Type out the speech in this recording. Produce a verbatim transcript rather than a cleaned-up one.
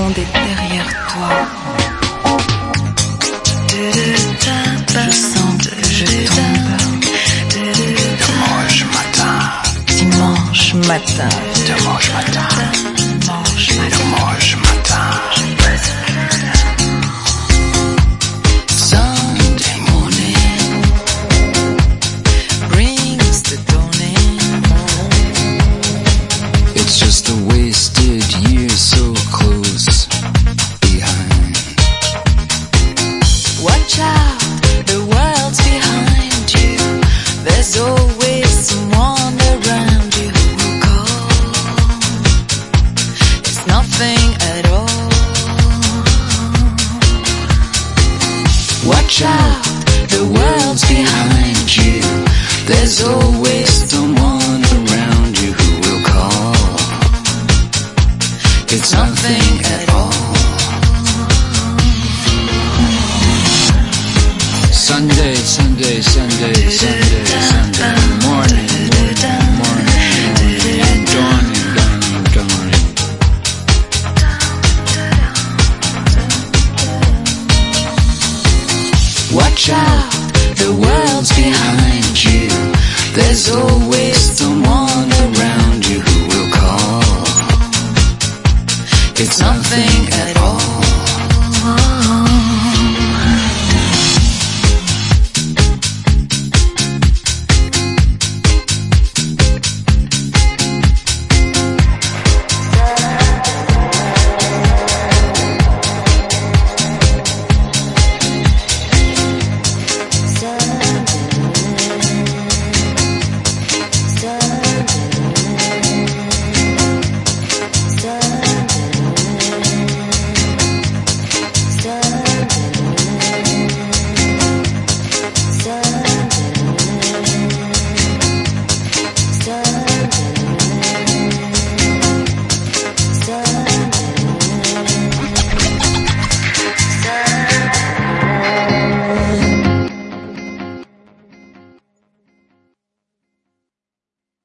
monde est derrière toi. Je sens que je tombe. Dimanche matin. Dimanche matin. Dimanche matin. Dimanche matin. Dimanche matin. Sunday morning brings the dawning. It's just a wasted year so close behind. Watch out, the world's behind you. There's always someone around you who will call. It's nothing at all. Watch out, the world's behind you. There's always someone around you who will call. It's nothing at all. Sunday, Sunday, Sunday, Sunday, Sunday, morning, morning, morning, dawning, dawning, dawning. Watch out, the world's behind you. There's always someone around you who will call. It's nothing at all.